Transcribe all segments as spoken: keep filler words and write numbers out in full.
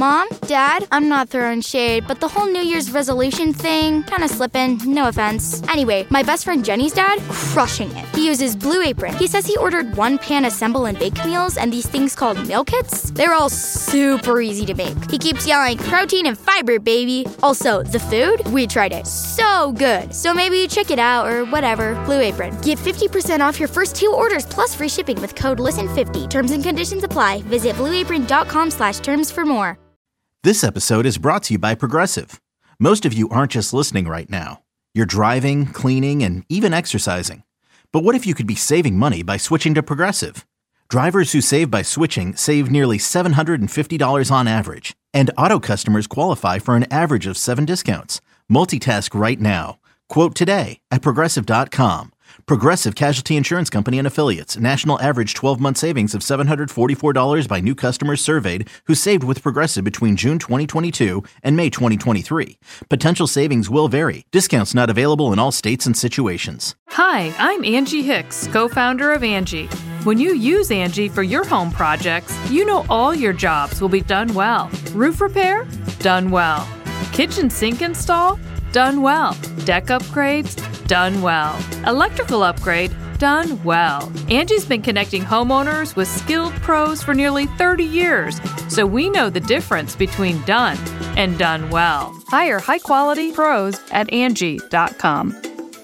Mom, Dad, I'm not throwing shade, but the whole New Year's resolution thing, kind of slipping, no offense. Anyway, my best friend Jenny's dad, crushing it. He uses Blue Apron. He says he ordered one pan assemble and bake meals and these things called meal kits. They're all super easy to make. He keeps yelling, protein and fiber, baby. Also, the food, we tried it. So good. So maybe check it out or whatever. Blue Apron. Get fifty percent off your first two orders plus free shipping with code listen fifty. Terms and conditions apply. Visit blueapron.com slash terms for more. This episode is brought to you by Progressive. Most of you aren't just listening right now. You're driving, cleaning, and even exercising. But what if you could be saving money by switching to Progressive? Drivers who save by switching save nearly seven hundred fifty dollars on average. And auto customers qualify for an average of seven discounts. Multitask right now. Quote today at Progressive dot com. Progressive Casualty Insurance Company and Affiliates. National average twelve-month savings of seven hundred forty-four dollars by new customers surveyed who saved with Progressive between June twenty twenty-two and May twenty twenty-three. Potential savings will vary. Discounts not available in all states and situations. Hi, I'm Angie Hicks, co-founder of Angie. When you use Angie for your home projects, you know all your jobs will be done well. Roof repair? Done well. Kitchen sink install? Done well. Deck upgrades? Done well. Electrical upgrade? Done well. Angie's been connecting homeowners with skilled pros for nearly thirty years, so we know the difference between done and done well. Hire high-quality pros at Angie dot com.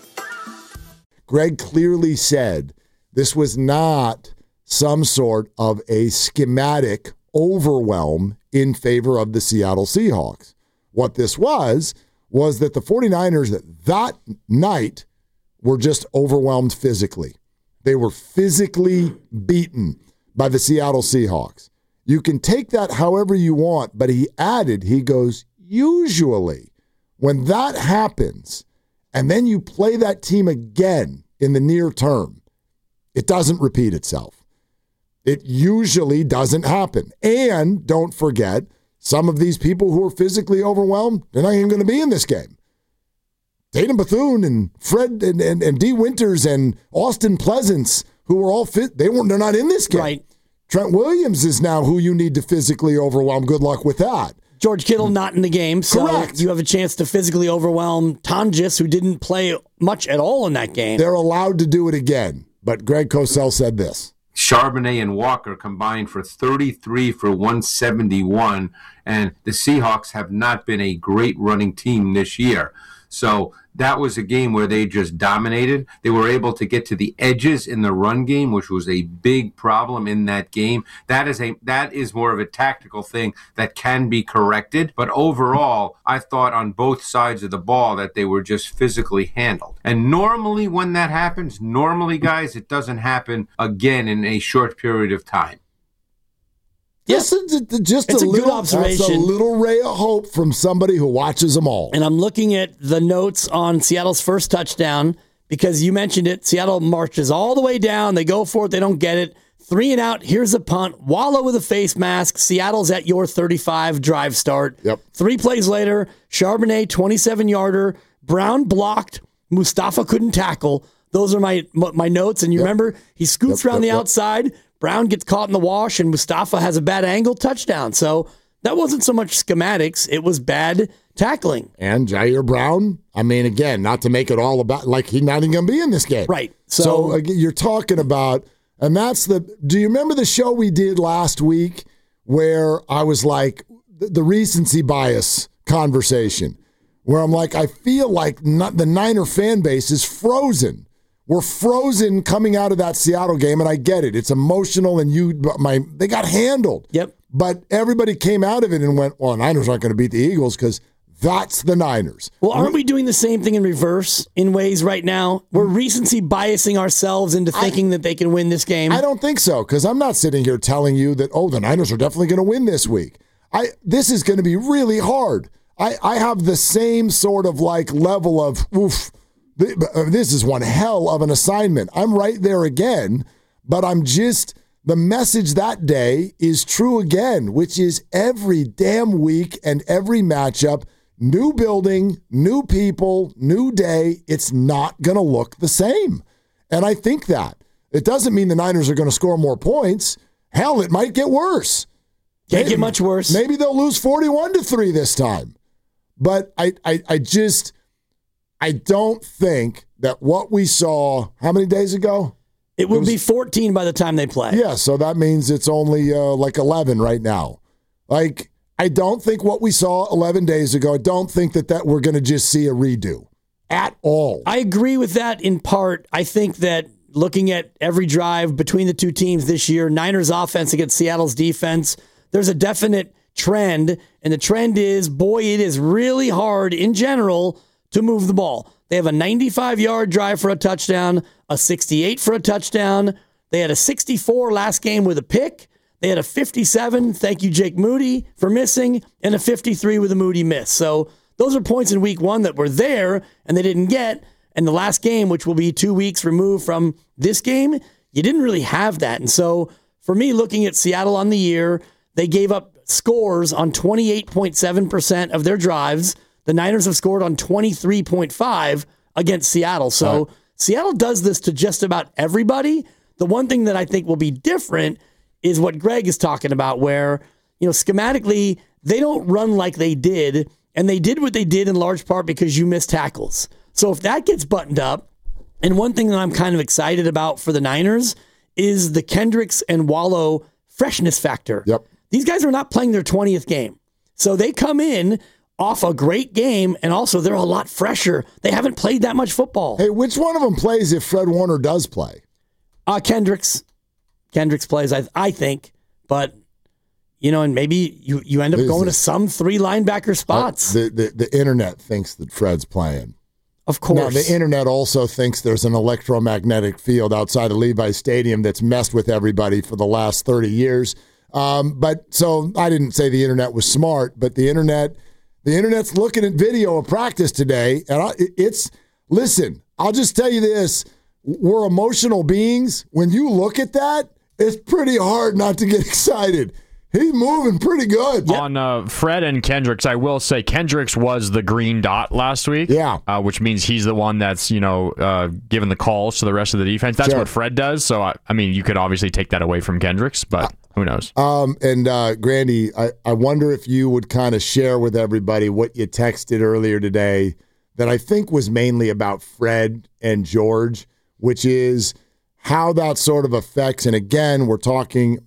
Greg clearly said this was not some sort of a schematic overwhelm in favor of the Seattle Seahawks. What this was, was that the 49ers that night were just overwhelmed physically. They were physically beaten by the Seattle Seahawks. You can take that however you want, but he added, he goes, usually when that happens and then you play that team again in the near term, it doesn't repeat itself. It usually doesn't happen. And don't forget, some of these people who are physically overwhelmed, they're not even going to be in this game. Tatum Bethune and Fred and, and, and D. Winters and Austin Pleasance, who were all fit, they weren't, they're not in this game. Right. Trent Williams is now who you need to physically overwhelm. Good luck with that. George Kittle not in the game, so Correct. You have a chance to physically overwhelm Tonjes, who didn't play much at all in that game. They're allowed to do it again, but Greg Cosell said this. Charbonnet and Walker combined for thirty-three for one seventy-one, and the Seahawks have not been a great running team this year. So that was a game where they just dominated. They were able to get to the edges in the run game, which was a big problem in that game. That is a that is more of a tactical thing that can be corrected. But overall, I thought on both sides of the ball that they were just physically handled. And normally when that happens, normally, guys, it doesn't happen again in a short period of time. Yes, it's just it's a, a little, good observation. That's a little ray of hope from somebody who watches them all. And I'm looking at the notes on Seattle's first touchdown because you mentioned it. Seattle marches all the way down. They go for it. They don't get it. Three and out. Here's a punt. Wallow with a face mask. Seattle's at your thirty-five drive start. Yep. Three plays later, Charbonnet, twenty-seven-yarder. Brown blocked. Mustafa couldn't tackle. Those are my my notes. And you yep. remember, he scoots yep, around yep, the yep. outside. Brown gets caught in the wash, and Mustafa has a bad angle touchdown. So that wasn't so much schematics. It was bad tackling. And Jair Brown, I mean, again, not to make it all about, like, he's not even going to be in this game. Right. So, so again, you're talking about, and that's the, do you remember the show we did last week where I was like, the, the recency bias conversation, where I'm like, I feel like not, the Niner fan base is frozen. We're frozen coming out of that Seattle game, and I get it. It's emotional, and you, my, they got handled. Yep. But everybody came out of it and went, well, Niners aren't going to beat the Eagles because that's the Niners. Well, aren't we doing the same thing in reverse in ways right now? We're recency biasing ourselves into thinking I, that they can win this game. I don't think so, because I'm not sitting here telling you that, oh, the Niners are definitely going to win this week. I This is going to be really hard. I, I have the same sort of like level of, oof, this is one hell of an assignment. I'm right there again, but I'm just, the message that day is true again, which is every damn week and every matchup, new building, new people, new day, it's not going to look the same. And I think that. It doesn't mean the Niners are going to score more points. Hell, it might get worse. Can't maybe, get much worse. Maybe they'll lose forty-one to three this time. But I, I, I just, I don't think that what we saw, how many days ago? It will it was, be fourteen by the time they play. Yeah, so that means it's only uh, like eleven right now. Like, I don't think what we saw eleven days ago, I don't think that, that we're going to just see a redo at all. I agree with that in part. I think that looking at every drive between the two teams this year, Niners offense against Seattle's defense, there's a definite trend, and the trend is, boy, it is really hard in general to move the ball. They have a ninety-five-yard drive for a touchdown, a sixty-eight for a touchdown. They had a sixty-four last game with a pick. They had a fifty-seven, thank you, Jake Moody, for missing, and a fifty-three with a Moody miss. So those are points in week one that were there and they didn't get. And the last game, which will be two weeks removed from this game, you didn't really have that. And so for me, looking at Seattle on the year, they gave up scores on twenty-eight point seven percent of their drives. The Niners have scored on twenty-three point five against Seattle. So right. Seattle does this to just about everybody. The one thing that I think will be different is what Greg is talking about, where, you know, schematically, they don't run like they did, and they did what they did in large part because you missed tackles. So if that gets buttoned up, and one thing that I'm kind of excited about for the Niners is the Kendricks and Wallow freshness factor. Yep. These guys are not playing their twentieth game. So they come in off a great game, and also they're a lot fresher. They haven't played that much football. Hey, which one of them plays if Fred Warner does play? Uh, Kendricks. Kendricks plays, I, I think. But, you know, and maybe you, you end up going to some three linebacker spots. Uh, the, the, the internet thinks that Fred's playing. Of course. Now, the internet also thinks there's an electromagnetic field outside of Levi's Stadium that's messed with everybody for the last thirty years. Um, but so I didn't say the internet was smart, but the internet... The internet's looking at video of practice today, and I, it's, listen, I'll just tell you this. We're emotional beings. When you look at that, it's pretty hard not to get excited. He's moving pretty good. On uh, Fred and Kendricks, I will say Kendricks was the green dot last week. Yeah. Uh, which means he's the one that's, you know, uh, giving the calls to the rest of the defense. That's sure. what Fred does. So, I, I mean, you could obviously take that away from Kendricks, but who knows? Um, and, uh, Grandy, I, I wonder if you would kind of share with everybody what you texted earlier today that I think was mainly about Fred and George, which is how that sort of affects, and again, we're talking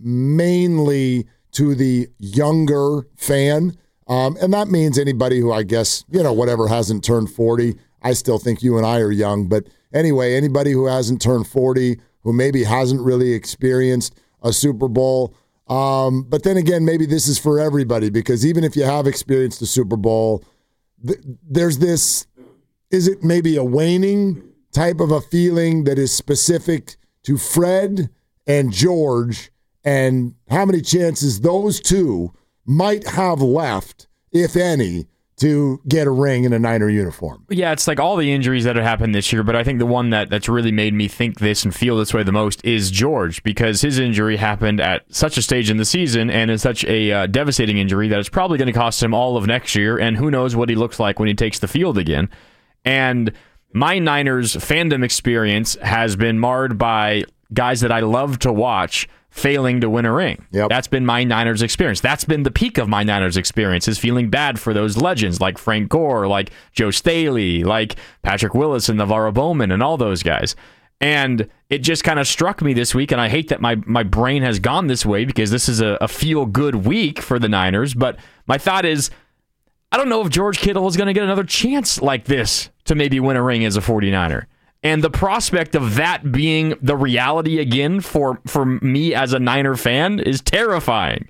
mainly to the younger fan. Um, and that means anybody who, I guess, you know, whatever, hasn't turned forty. I still think you and I are young. But anyway, anybody who hasn't turned forty, who maybe hasn't really experienced a Super Bowl. Um, but then again, maybe this is for everybody, because even if you have experienced a Super Bowl, th- there's this, is it maybe a waning type of a feeling that is specific to Fred and George, and how many chances those two might have left, if any, to get a ring in a Niner uniform. Yeah, it's like all the injuries that have happened this year, but I think the one that, that's really made me think this and feel this way the most is George, because his injury happened at such a stage in the season and is such a uh, devastating injury that it's probably going to cost him all of next year, and who knows what he looks like when he takes the field again. And my Niners fandom experience has been marred by guys that I love to watch failing to win a ring. Yep. That's been my Niners experience. That's been the peak of my Niners experience, is feeling bad for those legends like Frank Gore, like Joe Staley, like Patrick Willis and Navarro Bowman and all those guys. And it just kind of struck me this week, and I hate that my, my brain has gone this way because this is a, a feel-good week for the Niners, but my thought is, I don't know if George Kittle is going to get another chance like this to maybe win a ring as a forty-niner. And the prospect of that being the reality again for, for me as a Niner fan is terrifying.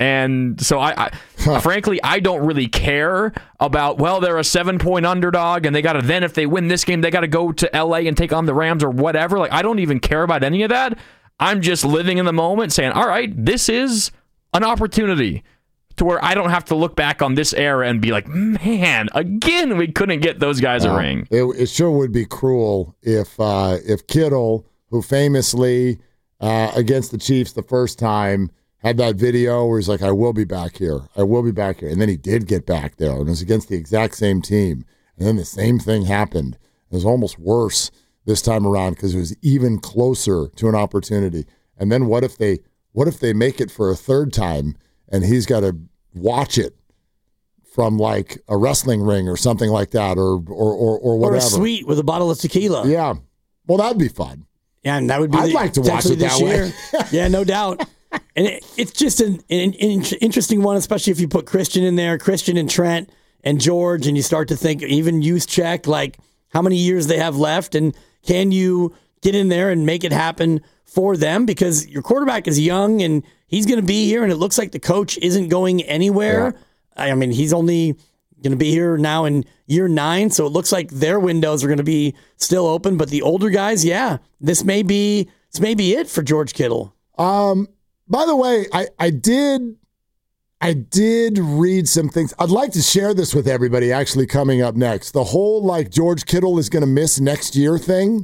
And so, I, I huh. frankly, I don't really care about, well, they're a seven-point underdog, and they got to then, if they win this game, they got to go to L A and take on the Rams or whatever. Like, I don't even care about any of that. I'm just living in the moment saying, all right, this is an opportunity to where I don't have to look back on this era and be like, man, again, we couldn't get those guys uh, a ring. It, it sure would be cruel if uh, if Kittle, who famously uh, against the Chiefs the first time had that video where he's like, I will be back here. I will be back here. And then he did get back there, and it was against the exact same team. And then the same thing happened. It was almost worse this time around because it was even closer to an opportunity. And then what if they what if they make it for a third time? and he's got to watch it from like a wrestling ring or something like that, or or or, or whatever. Or a suite with a bottle of tequila. Yeah. Well, that'd be fun. Yeah, and that would be. I'd the, like to watch it that year. way. Yeah, no doubt. And it, it's just an, an, an interesting one, especially if you put Christian in there, Christian and Trent and George, and you start to think even use check, like how many years they have left, and can you get in there and make it happen for them? Because your quarterback is young and he's going to be here, and it looks like the coach isn't going anywhere. Yeah. I mean, he's only going to be here now in year nine, so it looks like their windows are going to be still open. But the older guys, yeah, this may be this may be it for George Kittle. Um. By the way, I, I did I did read some things. I'd like to share this with everybody actually coming up next. The whole like George Kittle is going to miss next year thing.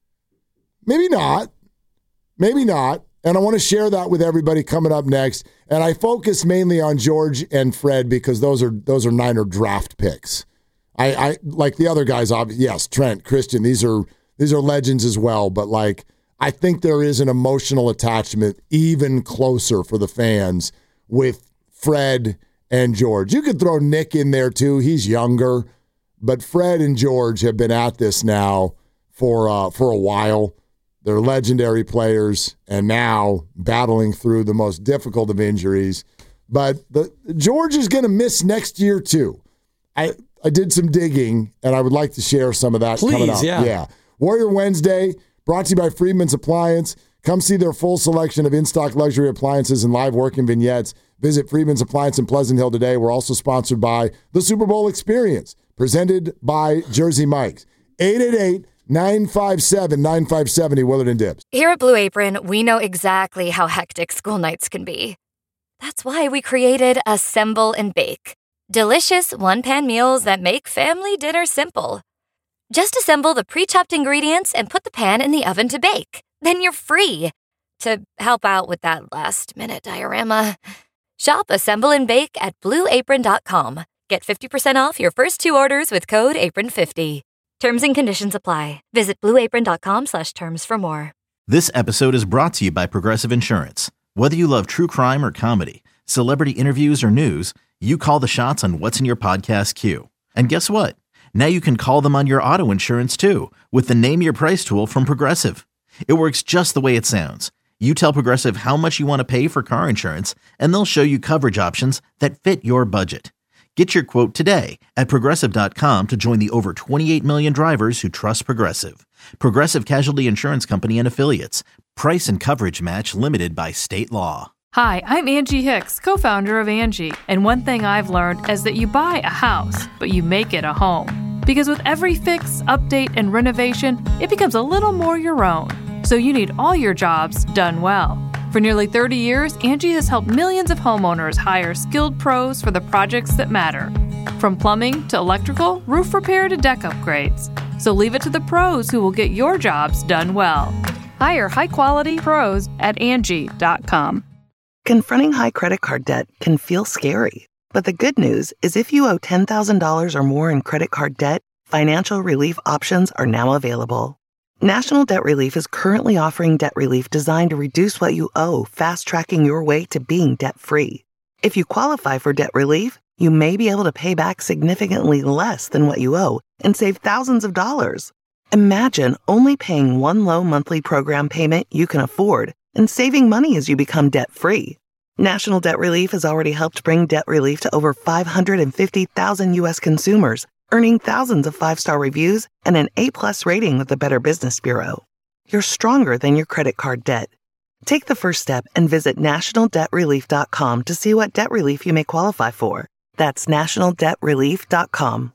Maybe not. Maybe not. And I want to share that with everybody coming up next. And I focus mainly on George and Fred because those are those are Niner draft picks. I, I like the other guys, obviously, yes, Trent, Christian, these are these are legends as well, but like I think there is an emotional attachment even closer for the fans with Fred and George. You could throw Nick in there too. He's younger, but Fred and George have been at this now for uh, for a while. They're legendary players and now battling through the most difficult of injuries. But the, George is going to miss next year too. I, I did some digging, and I would like to share some of that Please, coming up. yeah. yeah. Warrior Wednesday, brought to you by Freedman's Appliance. Come see their full selection of in-stock luxury appliances and live working vignettes. Visit Freedman's Appliance in Pleasant Hill today. We're also sponsored by the Super Bowl Experience, presented by Jersey Mike's. eight eight eight, nine five seven, nine five seven zero, Willard and Dibbs. Here at Blue Apron, we know exactly how hectic school nights can be. That's why we created Assemble and Bake. Delicious one-pan meals that make family dinner simple. Just assemble the pre-chopped ingredients and put the pan in the oven to bake. Then you're free to help out with that last-minute diorama. Shop Assemble and Bake at blue apron dot com. Get fifty percent off your first two orders with code apron fifty. Terms and conditions apply. Visit blue apron dot com slash terms for more. This episode is brought to you by Progressive Insurance. Whether you love true crime or comedy, celebrity interviews or news, you call the shots on what's in your podcast queue. And guess what? Now you can call them on your auto insurance too with the Name Your Price tool from Progressive. It works just the way it sounds. You tell Progressive how much you want to pay for car insurance, and they'll show you coverage options that fit your budget. Get your quote today at progressive dot com to join the over twenty-eight million drivers who trust Progressive. Progressive Casualty Insurance Company and Affiliates. Price and coverage match limited by state law. Hi, I'm Angie Hicks, co-founder of Angie. And one thing I've learned is that you buy a house, but you make it a home. Because with every fix, update, and renovation, it becomes a little more your own. So you need all your jobs done well. For nearly thirty years, Angie has helped millions of homeowners hire skilled pros for the projects that matter. From plumbing to electrical, roof repair to deck upgrades. So leave it to the pros who will get your jobs done well. Hire high-quality pros at Angie dot com. Confronting high credit card debt can feel scary. But the good news is if you owe ten thousand dollars or more in credit card debt, financial relief options are now available. National Debt Relief is currently offering debt relief designed to reduce what you owe, fast-tracking your way to being debt-free. If you qualify for debt relief, you may be able to pay back significantly less than what you owe and save thousands of dollars. Imagine only paying one low monthly program payment you can afford and saving money as you become debt-free. National Debt Relief has already helped bring debt relief to over five hundred fifty thousand U S consumers, earning thousands of five-star reviews and an A-plus rating with the Better Business Bureau. You're stronger than your credit card debt. Take the first step and visit national debt relief dot com to see what debt relief you may qualify for. That's national debt relief dot com.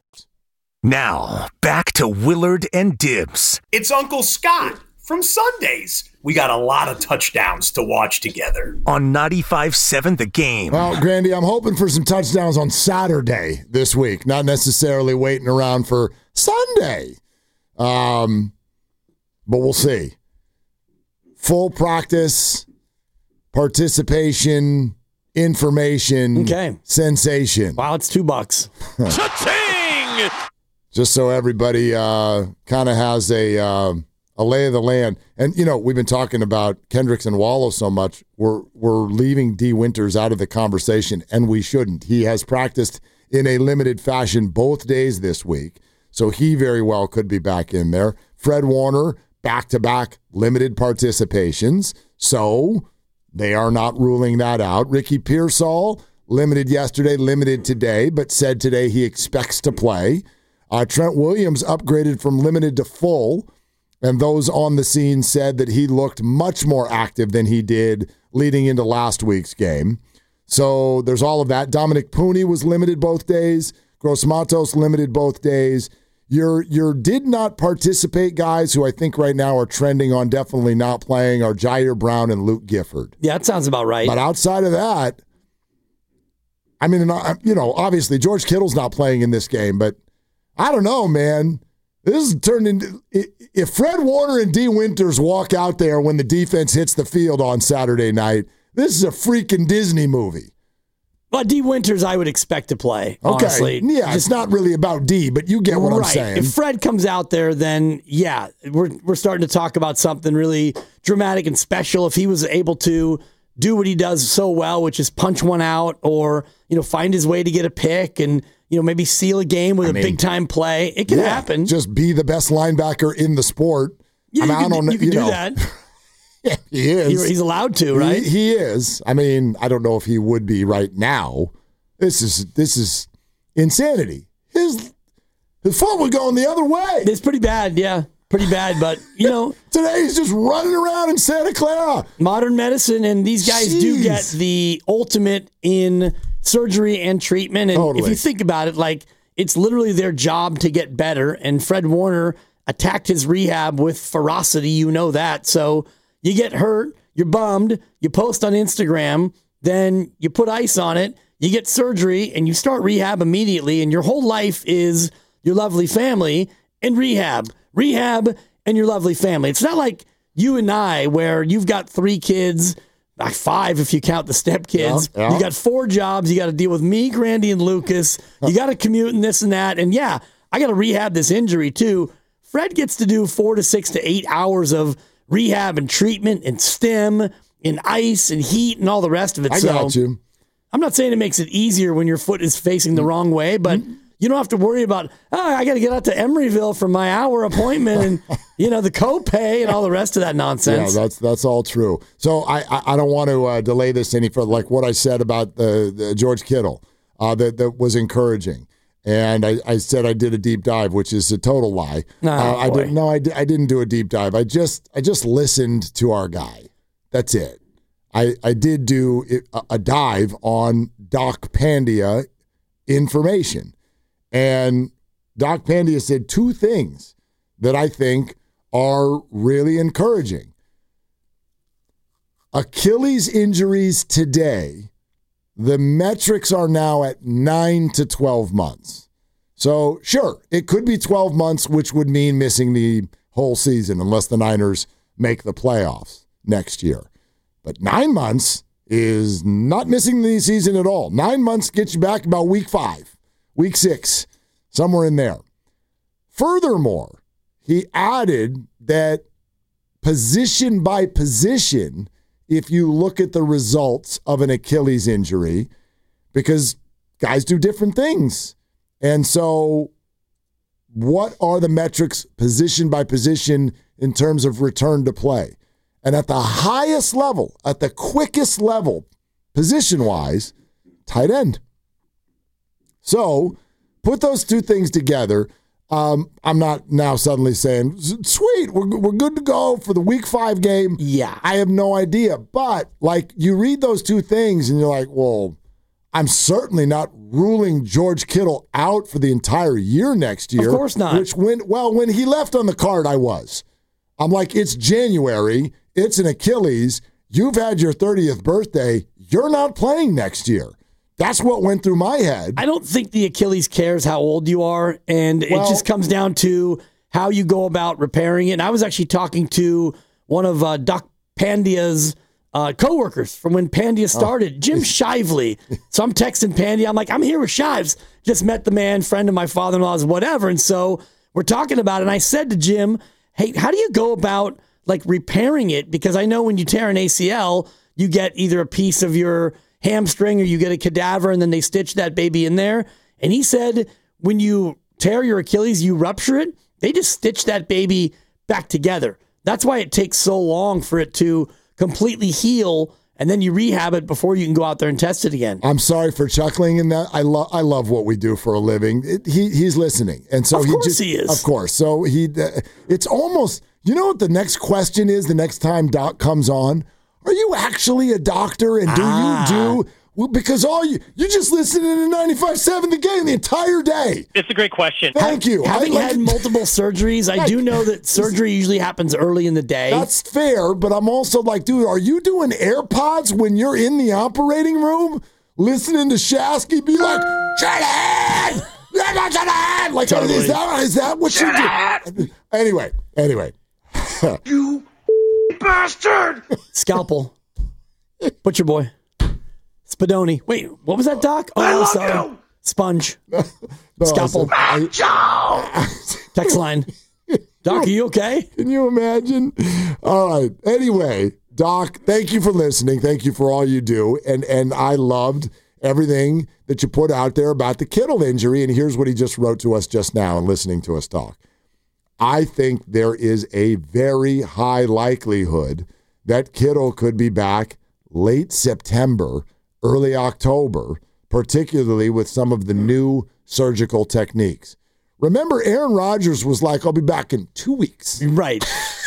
Now, back to Willard and Dibbs. It's Uncle Scott from Sundays. We got a lot of touchdowns to watch together. On ninety-five point seven The Game. Well, Grandy, I'm hoping for some touchdowns on Saturday this week, not necessarily waiting around for Sunday. Um, but we'll see. Full practice, participation, information, okay. Sensation. Wow, it's two bucks. Cha-ching! Just so everybody uh, kind of has a uh, a lay of the land. And, you know, we've been talking about Kendricks and Wallow so much. We're, we're leaving D. Winters out of the conversation, and we shouldn't. He has practiced in a limited fashion both days this week, so he very well could be back in there. Fred Warner, back-to-back limited participations, so they are not ruling that out. Ricky Pearsall, limited yesterday, limited today, but said today he expects to play. Uh, Trent Williams upgraded from limited to full, and those on the scene said that he looked much more active than he did leading into last week's game. So there's all of that. Dominic Pooney was limited both days. Gross Matos limited both days. Your your did not participate guys who I think right now are trending on definitely not playing are Jair Brown and Luke Gifford. Yeah, that sounds about right. But outside of that, I mean, you know, obviously George Kittle's not playing in this game, but I don't know, man. This is turned into, if Fred Warner and D. Winters walk out there when the defense hits the field on Saturday night, this is a freaking Disney movie. Well, D. Winters, I would expect to play, okay. honestly. Yeah, Just, it's not really about D, but you get what right. I'm saying. If Fred comes out there, then, yeah, we're we're starting to talk about something really dramatic and special. If he was able to do what he does so well, which is punch one out or, you know, find his way to get a pick and, you know, maybe seal a game with I a mean, big-time play, it can yeah, happen. Just be the best linebacker in the sport. Yeah, I mean, you can, I don't, you can you do know. that. Yeah, he is. He, he's allowed to, right? He, he is. I mean, I don't know if he would be right now. This is this is insanity. His his foot was going the other way. It's pretty bad, yeah. Pretty bad, but, you know. Today he's just running around in Santa Clara. Modern medicine, and these guys Jeez. do get the ultimate in surgery and treatment. And totally. If you think about it, like, it's literally their job to get better. And Fred Warner attacked his rehab with ferocity. You know that. So you get hurt, you're bummed, you post on Instagram, then you put ice on it, you get surgery, and you start rehab immediately. And your whole life is your lovely family and rehab. Rehab and your lovely family. It's not like you and I, where you've got three kids, like five if you count the stepkids. Yeah, yeah. You got four jobs. You got to deal with me, Grandy, and Lucas. You got to commute and this and that. And yeah, I got to rehab this injury too. Fred gets to do four to six to eight hours of rehab and treatment and stem and ice and heat and all the rest of it. I so got you. I'm not saying it makes it easier when your foot is facing the wrong way, but you don't have to worry about, oh, I got to get out to Emeryville for my hour appointment and, you know, the copay and all the rest of that nonsense. Yeah, that's that's all true. So I, I, I don't want to uh, delay this any further. Like what I said about the, the George Kittle, uh, that, that was encouraging. And I, I said I did a deep dive, which is a total lie. Oh, uh, I didn't. No, I, di- I didn't do a deep dive. I just I just listened to our guy. That's it. I, I did do a dive on Doc Pandia information. And Doc Pandia said two things that I think are really encouraging. Achilles injuries today, the metrics are now at nine to twelve months. So, sure, it could be twelve months, which would mean missing the whole season unless the Niners make the playoffs next year. But nine months is not missing the season at all. Nine months gets you back about week five, week six, somewhere in there. Furthermore, he added that position by position, if you look at the results of an Achilles injury, because guys do different things. And so what are the metrics position by position in terms of return to play? And at the highest level, at the quickest level, position-wise, tight end. So put those two things together. Um, I'm not now suddenly saying, sweet, we're, we're good to go for the week five game. Yeah. I have no idea. But, like, you read those two things and you're like, well, I'm certainly not ruling George Kittle out for the entire year next year. Of course not. Which, when, well, when he left on the card, I was. I'm like, it's January. It's an Achilles. You've had your thirtieth birthday. You're not playing next year. That's what went through my head. I don't think the Achilles cares how old you are, and Well- it just comes down to how you go about repairing it. And I was actually talking to one of uh, Doc Pandia's uh, coworkers from when Pandia started, Jim Shively. So I'm texting Pandia. I'm like, I'm here with Shives. Just met the man, friend of my father-in-law's, whatever. And so we're talking about it. And I said to Jim, hey, how do you go about like repairing it? Because I know when you tear an A C L, you get either a piece of your hamstring or you get a cadaver and then they stitch that baby in there. And he said when you tear your Achilles, you rupture it, they just stitch that baby back together. That's why it takes so long for it to completely heal, and then you rehab it before you can go out there and test it again. I'm sorry for chuckling in that. I love I love what we do for a living. It, he he's listening, and so of he course just he is. Of course. So he uh, it's almost, you know what the next question is the next time Doc comes on? Are you actually a doctor, and do Ah. you do? Well, because all you you just listening to ninety-five point seven The Game the entire day. It's a great question. Thank you. Having I, like, had multiple surgeries, I do know that surgery usually happens early in the day. That's fair, but I'm also like, dude, are you doing AirPods when you're in the operating room listening to Shasky be like, Shanahan! Shanahan! Like, Totally. is, that, is that what you do? Anyway, anyway. You bastard! Scalpel. Butcher boy. Spadoni. Wait, what was that, Doc? Oh, I love sorry. you. Sponge. No, Scalpel. I Text line. Doc, are you okay? Can you imagine? All right. Anyway, Doc, thank you for listening. Thank you for all you do. And and I loved everything that you put out there about the Kittle injury. And here's what he just wrote to us just now and listening to us talk. I think there is a very high likelihood that Kittle could be back late September, early October, particularly with some of the new surgical techniques. Remember, Aaron Rodgers was like, I'll be back in two weeks. Right.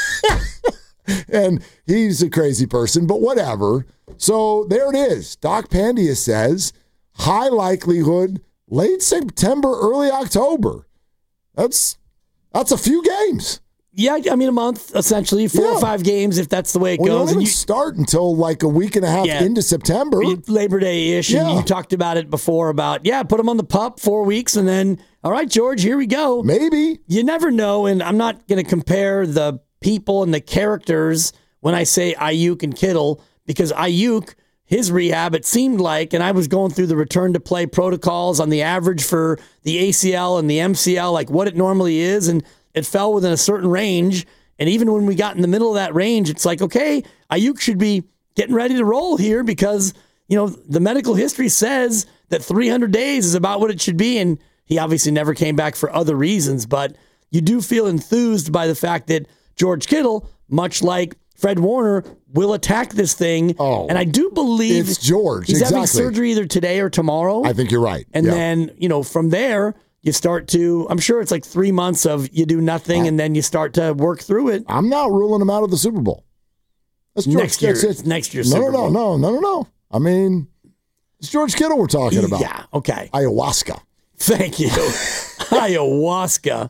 And he's a crazy person, but whatever. So there it is. Doc Pandia says, high likelihood, late September, early October. That's that's a few games. Yeah, I mean a month, essentially, four Yeah. or five games if that's the way it Well, you goes. don't even And you, start until like a week and a half Yeah. into September. Labor Day-ish, and Yeah. you talked about it before about, yeah, put them on the pup four weeks, and then, all right, George, here we go. Maybe. You never know, and I'm not going to compare the people and the characters when I say Ayuk and Kittle, because Ayuk, his rehab, it seemed like, and I was going through the return to play protocols on the average for the A C L and the M C L, like what it normally is, and it fell within a certain range. And even when we got in the middle of that range, it's like, okay, Ayuk should be getting ready to roll here because, you know, the medical history says that three hundred days is about what it should be. And he obviously never came back for other reasons, but you do feel enthused by the fact that George Kittle, much like Fred Warner, will attack this thing. Oh, and I do believe it's George. He's exactly. having surgery either today or tomorrow. I think you're right. And Yeah. then, you know, from there, you start to, I'm sure it's like three months of you do nothing and then you start to work through it. I'm not ruling him out of the Super Bowl. That's George. Next year, That's it. next year's no, Super no, Bowl. no, no, no, no, no. I mean, it's George Kittle we're talking about. Yeah, okay. Ayahuasca. Thank you. Ayahuasca.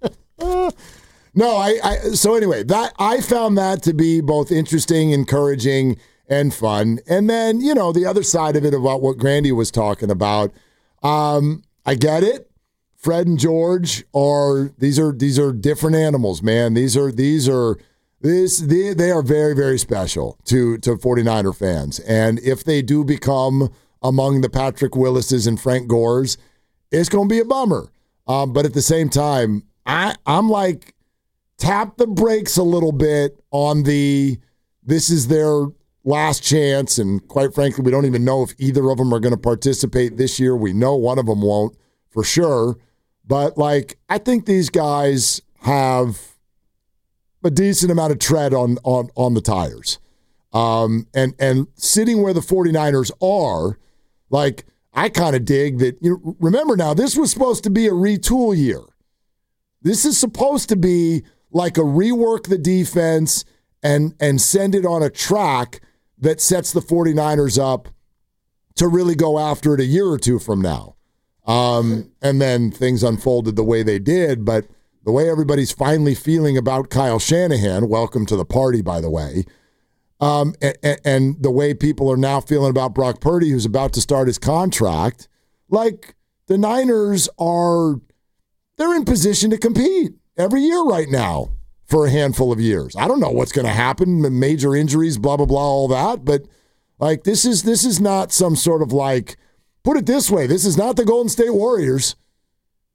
No, I, I. So anyway, that I found that to be both interesting, encouraging, and fun. And then you know the other side of it about what Grandy was talking about. Um, I get it. Fred and George are these are these are different animals, man. These are these are this they, they are very very special to to 49er fans. And if they do become among the Patrick Willises and Frank Gores, it's going to be a bummer. Um, but at the same time, I I'm like tap the brakes a little bit on the this is their last chance. And quite frankly, we don't even know if either of them are going to participate this year. We know one of them won't for sure. But, like, I think these guys have a decent amount of tread on on, on the tires. Um, and, and sitting where the 49ers are, like, I kind of dig that. You know, remember now, this was supposed to be a retool year. This is supposed to be like a rework the defense and and send it on a track that sets the 49ers up to really go after it a year or two from now. Um, and then things unfolded the way they did. But the way everybody's finally feeling about Kyle Shanahan, welcome to the party, by the way, um, and, and the way people are now feeling about Brock Purdy, who's about to start his contract, like the Niners are, they're in position to compete every year right now for a handful of years. I don't know what's going to happen, major injuries, blah, blah, blah, all that. But like this is this is not some sort of like, put it this way, this is not the Golden State Warriors.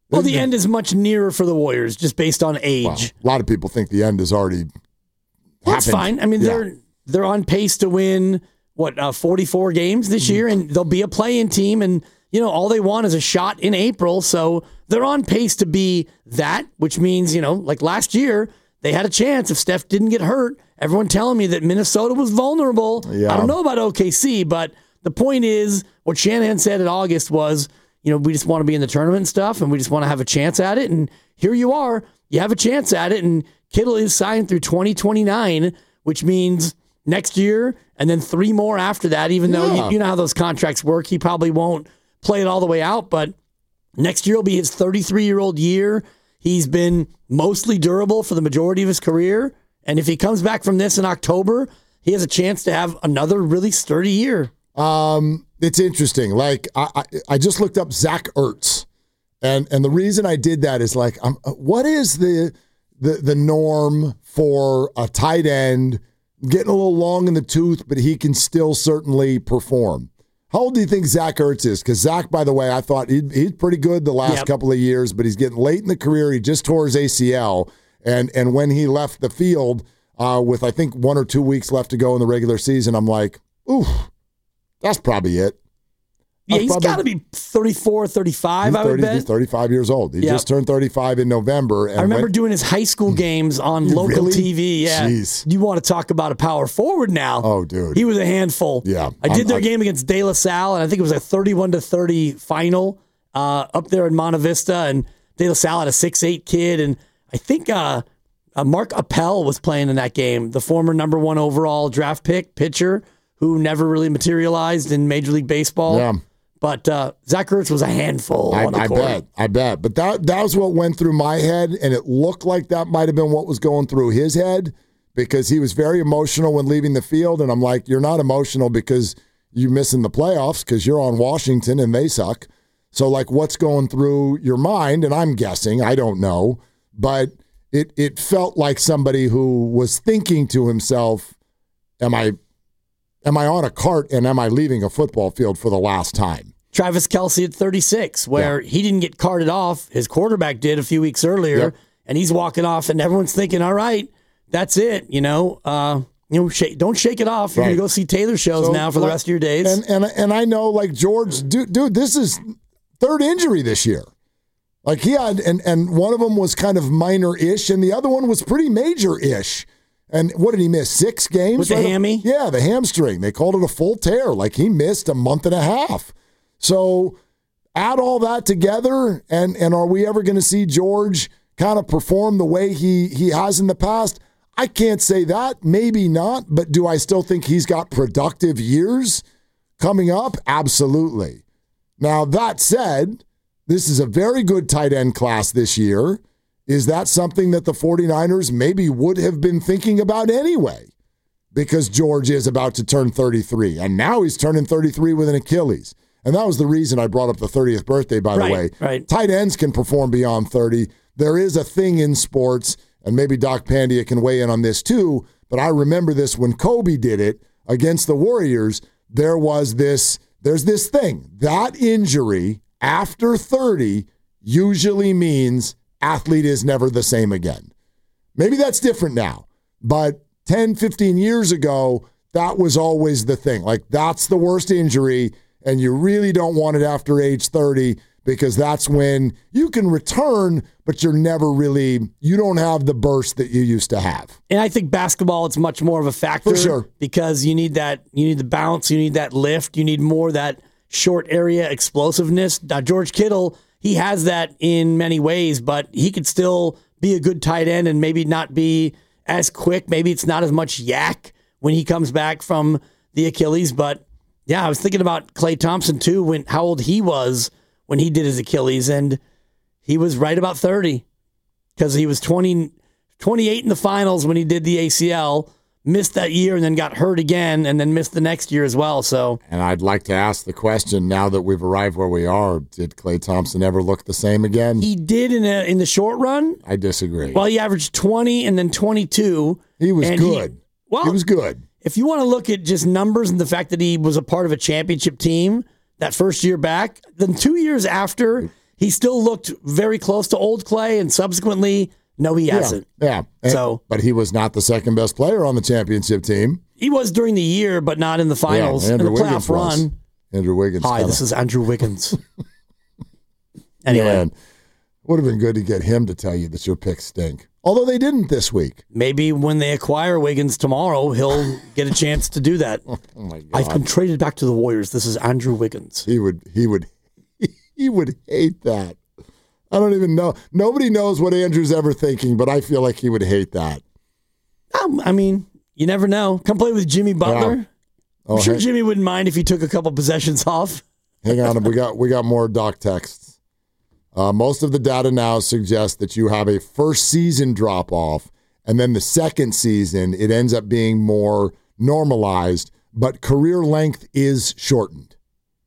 Well, the end is much nearer for the Warriors, just based on age. Well, a lot of people think the end is already well, That's happened. fine. I mean, yeah. they're they're on pace to win, what, uh, forty-four games this mm-hmm. year, and they'll be a play-in team, and, you know, all they want is a shot in April, so they're on pace to be that, which means, you know, like last year, they had a chance if Steph didn't get hurt. Everyone telling me that Minnesota was vulnerable. Yeah. I don't know about O K C, but the point is, what Shanahan said in August was, you know, we just want to be in the tournament and stuff, and we just want to have a chance at it. And here you are. You have a chance at it, and Kittle is signed through twenty twenty-nine, which means next year and then three more after that, even yeah. though you, you know how those contracts work. He probably won't play it all the way out, but next year will be his thirty-three-year-old year. He's been mostly durable for the majority of his career, and if he comes back from this in October, he has a chance to have another really sturdy year. Um, it's interesting. Like I, I, I just looked up Zach Ertz, and and the reason I did that is like, um, what is the the the norm for a tight end getting a little long in the tooth, but he can still certainly perform? How old do you think Zach Ertz is? Because Zach, by the way, I thought he, he's pretty good the last yep. couple of years, but he's getting late in the career. He just tore his A C L, and and when he left the field uh, with I think one or two weeks left to go in the regular season, I'm like, ooh. That's probably it. Yeah, he's got to be thirty-four, thirty-five, I would bet. He's thirty-five years old. He yep. just turned thirty-five in November. And I remember went, doing his high school games on local really? T V. Yeah. Jeez. You want to talk about a power forward now. Oh, dude. He was a handful. Yeah. I did I'm, their I'm, game against De La Salle, and I think it was a thirty-one to thirty final uh, up there in Monte Vista, and De La Salle had a six eight kid, and I think uh, uh, Mark Appel was playing in that game, the former number one overall draft pick pitcher, who never really materialized in Major League Baseball. Yeah. But uh, Zach Ertz was a handful I, on the I court. bet. I bet. But that, that was what went through my head, and it looked like that might have been what was going through his head because he was very emotional when leaving the field, and I'm like, you're not emotional because you're missing the playoffs because you're on Washington and they suck. So, like, what's going through your mind? And I'm guessing. I don't know. But it it felt like somebody who was thinking to himself, am I... Am I on a cart and am I leaving a football field for the last time? Travis Kelce at thirty-six, where yeah. he didn't get carted off. His quarterback did a few weeks earlier, yep. and he's walking off, and everyone's thinking, all right, that's it. You know, uh, you know, shake, don't shake it off. You're right. going to go see Taylor shows so, now for the rest of your days. And, and, and I know, like, George, dude, dude, this is third injury this year. Like, he had, and, and one of them was kind of minor-ish, and the other one was pretty major-ish. And what did he miss? Six games? With the right? hammy? Yeah, the hamstring. They called it a full tear. Like he missed a month and a half. So add all that together, and, and are we ever going to see George kind of perform the way he, he has in the past? I can't say that. Maybe not. But do I still think he's got productive years coming up? Absolutely. Now, that said, this is a very good tight end class this year. Is that something that the 49ers maybe would have been thinking about anyway? Because George is about to turn thirty-three, and now he's turning thirty-three with an Achilles. And that was the reason I brought up the thirtieth birthday, by right, the way. Right. Tight ends can perform beyond thirty. There is a thing in sports, and maybe Doc Pandia can weigh in on this too, but I remember this when Kobe did it against the Warriors. There was this, there's this thing. That injury after thirty usually means athlete is never the same again. Maybe that's different now, but ten, fifteen years ago, that was always the thing. Like, that's the worst injury, and you really don't want it after age thirty because that's when you can return, but you're never really, you don't have the burst that you used to have. And I think basketball, it's much more of a factor. For sure. Because you need that, you need the bounce, you need that lift, you need more that short area explosiveness. Now, George Kittle, he has that in many ways, but he could still be a good tight end and maybe not be as quick. Maybe it's not as much yak when he comes back from the Achilles. But yeah, I was thinking about Klay Thompson too, when how old he was when he did his Achilles, and he was right about thirty because he was twenty, twenty-eight in the finals when he did the A C L. Missed that year and then got hurt again and then missed the next year as well. So, and I'd like to ask the question now that we've arrived where we are, did Klay Thompson ever look the same again? He did in a, in the short run. I disagree. Well, he averaged twenty and then twenty-two. He was good. He, well, he was good. If you want to look at just numbers and the fact that he was a part of a championship team that first year back, then two years after, he he still looked very close to old Clay, and subsequently, no, he hasn't. Yeah. yeah. So, but he was not the second best player on the championship team. He was during the year, but not in the finals. Yeah, in the Andrew playoff Wiggins was. run. Andrew Wiggins. Hi, kinda. this is Andrew Wiggins. Anyway. Man, would have been good to get him to tell you that your picks stink. Although they didn't this week. Maybe when they acquire Wiggins tomorrow, he'll get a chance to do that. Oh my God. I've been traded back to the Warriors. This is Andrew Wiggins. He would he would he would hate that. I don't even know. Nobody knows what Andrew's ever thinking, but I feel like he would hate that. Um, I mean, you never know. Come play with Jimmy Butler. Yeah. Oh, I'm sure hey. Jimmy wouldn't mind if you took a couple possessions off. Hang on, we got we got more doc texts. Uh, most of the data now suggests that you have a first season drop off, and then the second season it ends up being more normalized, but career length is shortened.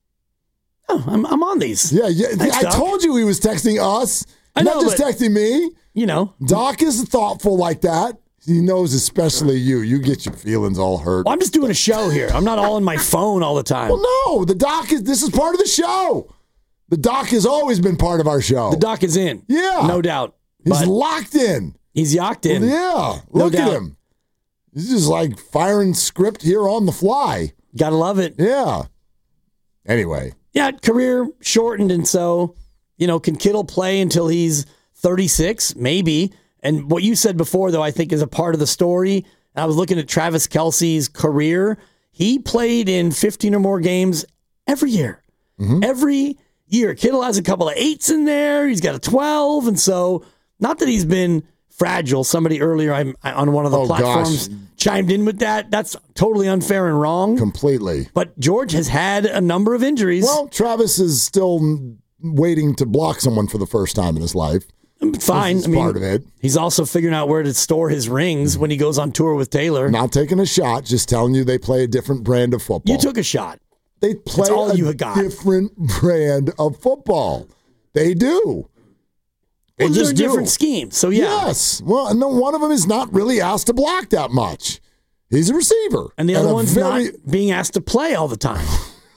Oh, I'm I'm on these. Yeah, yeah. Thanks, I Doc. told you he was texting us, I know, not just but- texting me. You know. Doc is thoughtful like that. He knows, especially you. You get your feelings all hurt. Well, I'm just doing a show here. I'm not all on my phone all the time. Well, no, the doc is. This is part of the show. The doc has always been part of our show. The doc is in. Yeah. No doubt. He's But locked in. he's yacked in. Yeah, No look doubt. at him. He's just like firing script here on the fly. Gotta love it. Yeah. Anyway, Yeah, career shortened, and so, you know, can Kittle play until he's thirty-six? Maybe. And what you said before, though, I think is a part of the story. I was looking at Travis Kelce's career. He played in fifteen or more games every year. Mm-hmm. Every year. Kittle has a couple of eights in there. He's got a twelve. And so, not that he's been fragile. Somebody earlier I'm, on one of the Oh, platforms gosh. chimed in with that. That's totally unfair and wrong. completely. But George has had a number of injuries. Well, Travis is still waiting to block someone for the first time in his life. Fine. This is I mean, part of it. He's also figuring out where to store his rings when he goes on tour with Taylor. Not taking a shot, just telling you they play a different brand of football. You took a shot. They play all a you got. different brand of football. They do. They Well, they're just do. different schemes. So, yeah. Yes. Well, and then one of them is not really asked to block that much. He's a receiver. And the other a one's very- not being asked to play all the time.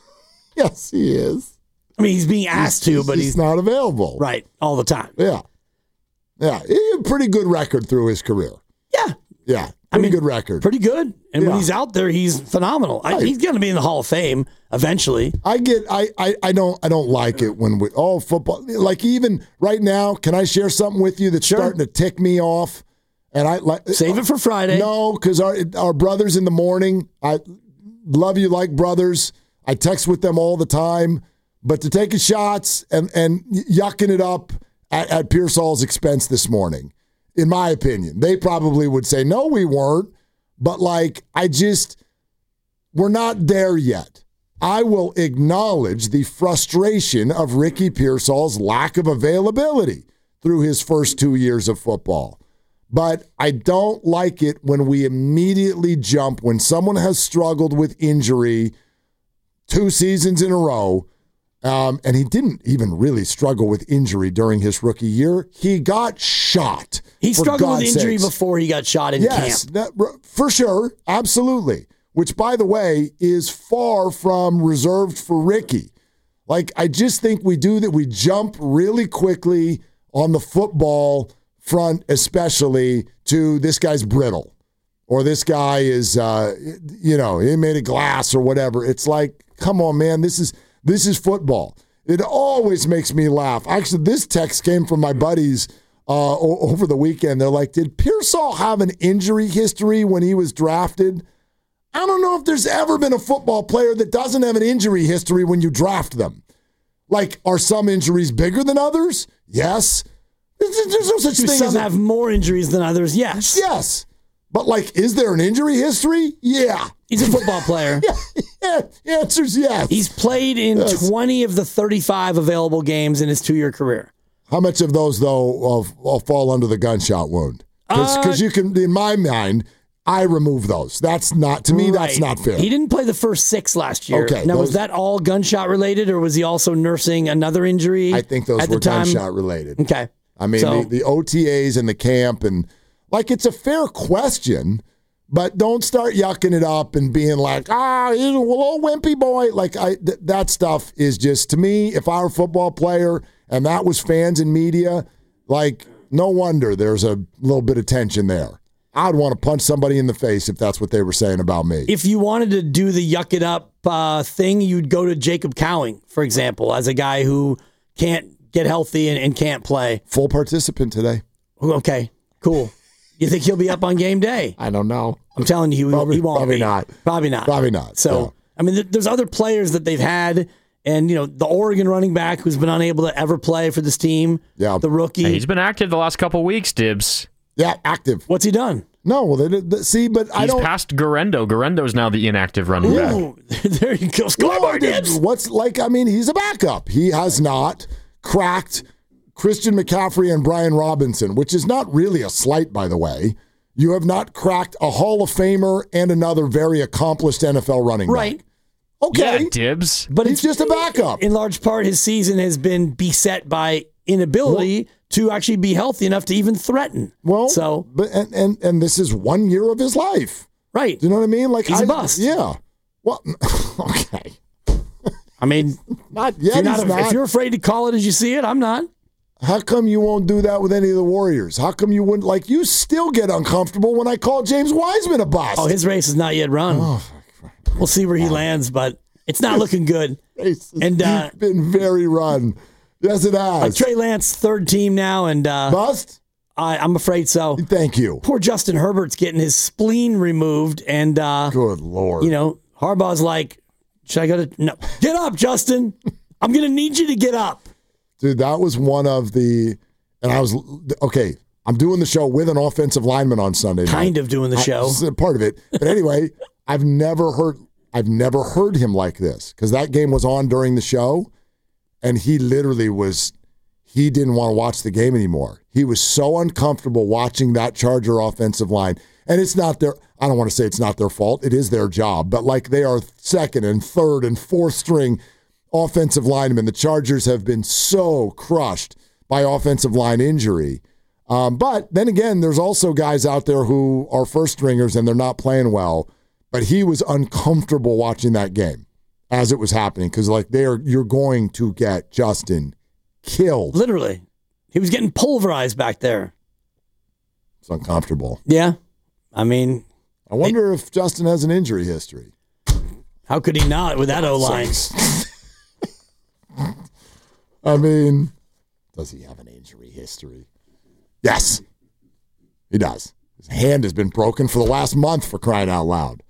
Yes, he is. I mean, he's being asked to, but he's he's not available. right all the time. Yeah. Yeah. He had a pretty good record through his career. Yeah. Yeah. Pretty I mean, good record. Pretty good. And when Yeah. he's out there, he's phenomenal. I, Right. he's going to be in the Hall of Fame eventually. I get I, I I don't I don't like it when we oh football like even right now, can I share something with you that's Sure. starting to tick me off? And I like Save it for Friday. No, because our our brothers in the morning, I love you like brothers. I text with them all the time, but to take shots and and yucking it up at, at Pearsall's expense this morning, in my opinion, they probably would say no, we weren't. But like I just we're not there yet. I will acknowledge the frustration of Ricky Pearsall's lack of availability through his first two years of football. But I don't like it when we immediately jump when someone has struggled with injury two seasons in a row. Um, and he didn't even really struggle with injury during his rookie year. He got shot. He for struggled with God's injury sakes. before he got shot in Yes, camp. that, for sure. Absolutely. Which, by the way, is far from reserved for Ricky. Like, I just think we do that. We jump really quickly on the football front, especially to this guy's brittle or this guy is, uh, you know, he made of glass or whatever. It's like, come on, man, this is this is football. It always makes me laugh. Actually, this text came from my buddies uh, o- over the weekend. They're like, did Pearsall have an injury history when he was drafted? I don't know if there's ever been a football player that doesn't have an injury history when you draft them. Like, are some injuries bigger than others? Yes. There's, there's no such Do thing some as a- have more injuries than others? Yes. Yes. But, like, is there an injury history? Yeah. He's a football player. yeah. The answer's yes. He's played in Yes. twenty of the thirty-five available games in his two-year career. How much of those, though, uh, fall under the gunshot wound? Because Uh, you can, in my mind, I remove those. That's not, to me, that's Right. not fair. He didn't play the first six last year. Okay, Now, was those- that all gunshot related, or was he also nursing another injury? I think those at were the time? gunshot related. Okay. I mean, So- the, the O T As and the camp, and like, it's a fair question, but don't start yucking it up and being like, ah, he's a little wimpy boy. Like, I th- that stuff is just, to me, if I were a football player and that was fans and media, like, no wonder there's a little bit of tension there. I'd want to punch somebody in the face if that's what they were saying about me. If you wanted to do the yuck it up uh, thing, you'd go to Jacob Cowing, for example, as a guy who can't get healthy and, and can't play. Full participant today. Okay, cool. You think he'll be up on game day? I don't know. I'm telling you, he, probably, he won't probably be. not. Probably not. Probably not. So, yeah. I mean, th- there's other players that they've had, and, you know, the Oregon running back who's been unable to ever play for this team. Yeah. The rookie. Hey, he's been active the last couple weeks, Dibs. Yeah, active. What's he done? No, well, they did, see, but he's I don't. He's past Garendo. Garendo's now the inactive running Ooh, back. There you go. Scoreboard, Dibs. What's like, I mean, he's a backup. He has not cracked Christian McCaffrey and Brian Robinson, which is not really a slight, by the way. You have not cracked a Hall of Famer and another very accomplished N F L running right. back. Okay. Yeah, Dibs. But he's just a backup. In large part, his season has been beset by inability well, to actually be healthy enough to even threaten. Well, so but and, and and this is one year of his life. Right. Do you know what I mean? Like he's I, a bust. Yeah. Well, okay. I mean, not yet. If you're, he's not, not. if you're afraid to call it as you see it, I'm not. How come you won't do that with any of the Warriors? How come you wouldn't? Like, you still get uncomfortable when I call James Wiseman a bust. Oh, his race is not yet run. Oh, we'll see where he lands, but it's not looking good. Race has and uh, been very run. Yes, it has. Like Trey Lance, third team now, and uh, bust. I, I'm afraid so. Thank you. Poor Justin Herbert's getting his spleen removed, and uh, good Lord, you know Harbaugh's like, should I go to no? Get up, Justin. I'm going to need you to get up. Dude, that was one of the, and I was, okay, I'm doing the show with an offensive lineman on Sunday night. Kind of doing the show. I, part of it. But anyway, I've never heard, I've never heard him like this, because that game was on during the show, and he literally was, he didn't want to watch the game anymore. He was so uncomfortable watching that Charger offensive line. And it's not their, I don't want to say it's not their fault. It is their job. But like they are second and third and fourth string offensive linemen. The Chargers have been so crushed by offensive line injury. Um, but then again, there's also guys out there who are first stringers and they're not playing well. But he was uncomfortable watching that game as it was happening, because like they're you're going to get Justin killed. Literally. He was getting pulverized back there. It's uncomfortable. Yeah. I mean, I wonder it, if Justin has an injury history. How could he not with that O-line? I mean, does he have an injury history? Yes, he does. His hand has been broken for the last month, for crying out loud.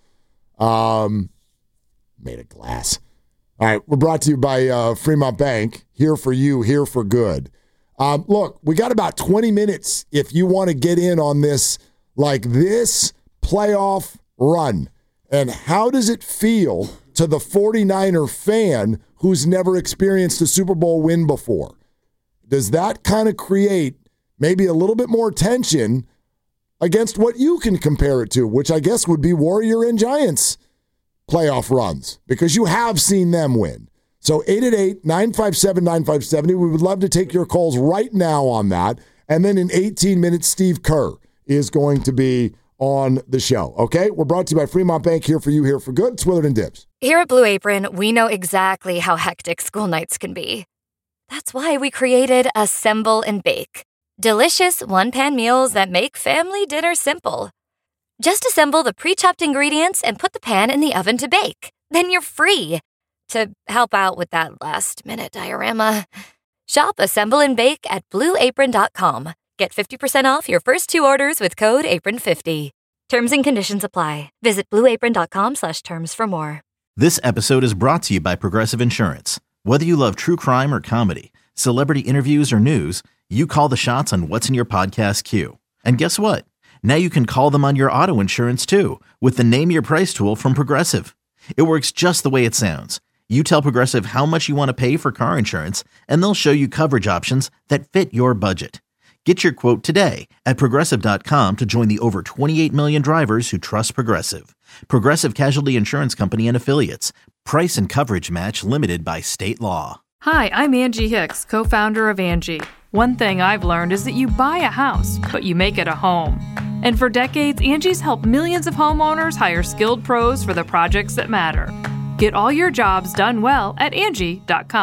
Um, made of glass. All right, we're brought to you by uh, Fremont Bank. Here for you, here for good. Um, look, we got about twenty minutes if you want to get in on this, like this playoff run. And how does it feel to the 49er fan who's never experienced a Super Bowl win before? Does that kind of create maybe a little bit more tension against what you can compare it to, which I guess would be Warrior and Giants playoff runs, because you have seen them win. So eight eight eight, nine five seven, nine five seven zero. We would love to take your calls right now on that. And then in eighteen minutes, Steve Kerr is going to be on the show. Okay? We're brought to you by Fremont Bank. Here for you, here for good. It's Willard and Dibs. Here at Blue Apron, we know exactly how hectic school nights can be. That's why we created Assemble and Bake. Delicious one-pan meals that make family dinner simple. Just assemble the pre-chopped ingredients and put the pan in the oven to bake. Then you're free to help out with that last-minute diorama. Shop Assemble and Bake at blue apron dot com. Get fifty percent off your first two orders with code apron fifty. Terms and conditions apply. Visit blue apron dot com slash terms for more. This episode is brought to you by Progressive Insurance. Whether you love true crime or comedy, celebrity interviews or news, you call the shots on what's in your podcast queue. And guess what? Now you can call them on your auto insurance too, with the Name Your Price tool from Progressive. It works just the way it sounds. You tell Progressive how much you want to pay for car insurance, and they'll show you coverage options that fit your budget. Get your quote today at Progressive dot com to join the over twenty-eight million drivers who trust Progressive. Progressive Casualty Insurance Company and Affiliates. Price and coverage match limited by state law. Hi, I'm Angie Hicks, co-founder of Angie. One thing I've learned is that you buy a house, but you make it a home. And for decades, Angie's helped millions of homeowners hire skilled pros for the projects that matter. Get all your jobs done well at Angie dot com.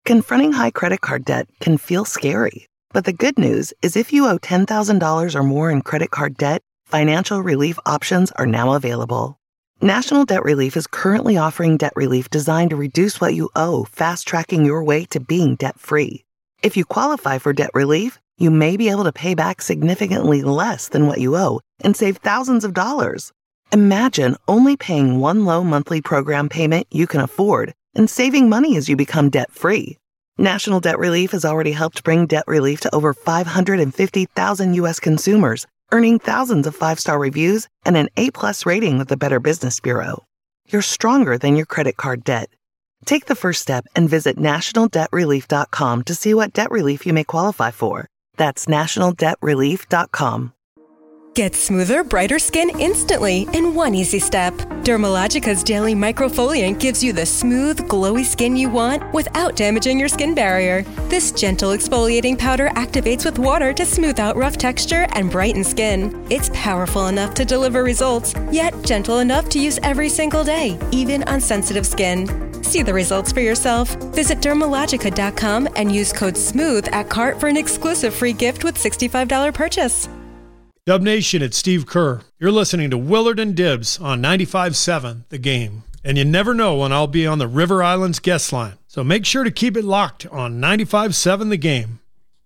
Confronting high credit card debt can feel scary, but the good news is if you owe ten thousand dollars or more in credit card debt, financial relief options are now available. National Debt Relief is currently offering debt relief designed to reduce what you owe, fast-tracking your way to being debt-free. If you qualify for debt relief, you may be able to pay back significantly less than what you owe and save thousands of dollars. Imagine only paying one low monthly program payment you can afford and saving money as you become debt-free. National Debt Relief has already helped bring debt relief to over five hundred fifty thousand U S consumers, earning thousands of five-star reviews and an A-plus rating with the Better Business Bureau. You're stronger than your credit card debt. Take the first step and visit national debt relief dot com to see what debt relief you may qualify for. That's national debt relief dot com. Get smoother, brighter skin instantly in one easy step. Dermalogica's daily microfoliant gives you the smooth, glowy skin you want without damaging your skin barrier. This gentle exfoliating powder activates with water to smooth out rough texture and brighten skin. It's powerful enough to deliver results, yet gentle enough to use every single day, even on sensitive skin. See the results for yourself. Visit dermalogica dot com and use code SMOOTH at cart for an exclusive free gift with sixty-five dollars purchase. Dub Nation, it's Steve Kerr. You're listening to Willard and Dibs on ninety-five point seven The Game. And you never know when I'll be on the River Islands guest line. So make sure to keep it locked on ninety-five point seven The Game.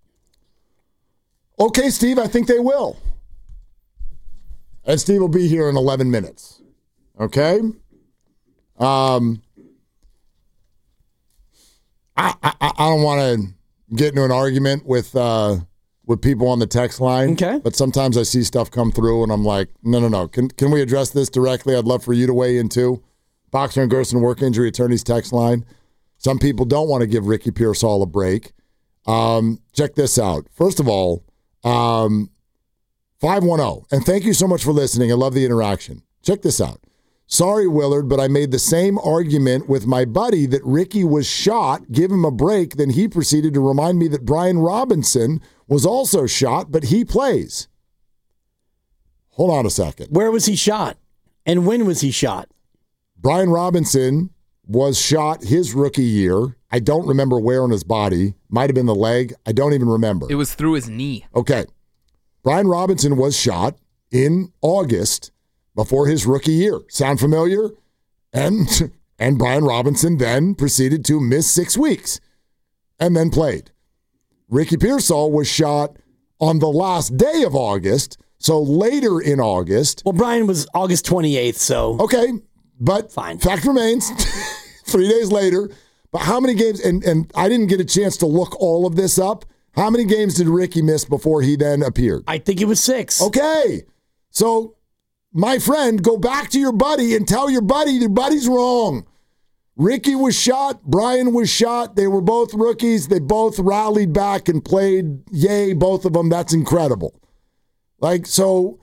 Okay, Steve, I think they will. And Steve will be here in eleven minutes. Okay? Um, I, I, I don't want to get into an argument with... Uh, with people on the text line. Okay. But sometimes I see stuff come through and I'm like, no, no, no. Can can we address this directly? I'd love for you to weigh in too. Boxer and Gerson Work Injury Attorneys text line. Some people don't want to give Ricky Pearsall a break. Um, check this out. First of all, um, five one zero. And thank you so much for listening. I love the interaction. Check this out. Sorry, Willard, but I made the same argument with my buddy that Ricky was shot. Give him a break. Then he proceeded to remind me that Brian Robinson was also shot, but he plays. Hold on a second. Where was he shot? And when was he shot? Brian Robinson was shot his rookie year. I don't remember where on his body. Might have been the leg. I don't even remember. It was through his knee. Okay. Brian Robinson was shot in August before his rookie year. Sound familiar? And, and Brian Robinson then proceeded to miss six weeks and then played. Ricky Pearsall was shot on the last day of August, so later in August. Well, Brian was August twenty-eighth, so. Okay, but fine. Fact remains, three days later. But how many games, and, and I didn't get a chance to look all of this up. How many games did Ricky miss before he then appeared? I think it was six. Okay, so my friend, go back to your buddy and tell your buddy your buddy's wrong. Ricky was shot. Brian was shot. They were both rookies. They both rallied back and played. Yay, both of them. That's incredible. Like, so,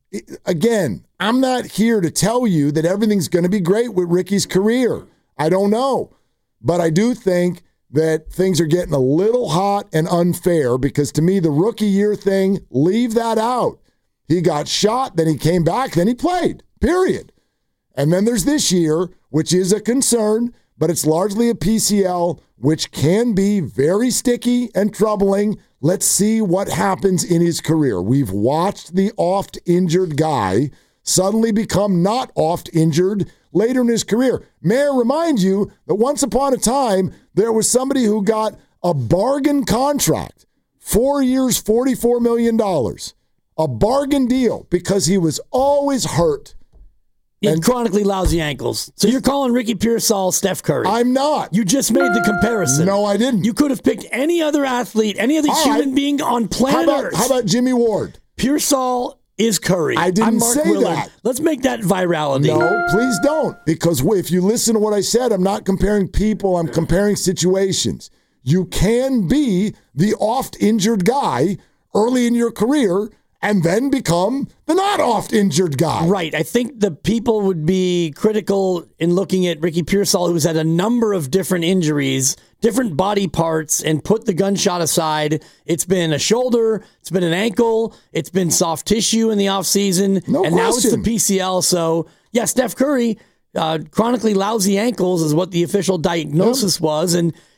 again, I'm not here to tell you that everything's going to be great with Ricky's career. I don't know. But I do think that things are getting a little hot and unfair because, to me, the rookie year thing, leave that out. He got shot, then he came back, then he played, period. And then there's this year, which is a concern, but it's largely a P C L, which can be very sticky and troubling. Let's see what happens in his career. We've watched the oft-injured guy suddenly become not oft-injured later in his career. May I remind you that once upon a time, there was somebody who got a bargain contract, four years, forty-four million dollars, a bargain deal because he was always hurt. He had chronically lousy ankles. So you're calling Ricky Pearsall Steph Curry. I'm not. You just made the comparison. No, I didn't. You could have picked any other athlete, any other All human right. being on planet how about, Earth. How about Jimmy Ward? Pearsall is Curry. I didn't I'm Mark say Willard. that. Let's make that virality. No, please don't. Because if you listen to what I said, I'm not comparing people. I'm comparing situations. You can be the oft-injured guy early in your career and then become the not oft-injured guy. Right. I think the people would be critical in looking at Ricky Pearsall, who's had a number of different injuries, different body parts, and put the gunshot aside. It's been a shoulder, it's been an ankle, it's been soft tissue in the offseason, No and now it's the question. P C L. So, yeah, Steph Curry, uh, chronically lousy ankles is what the official diagnosis was, and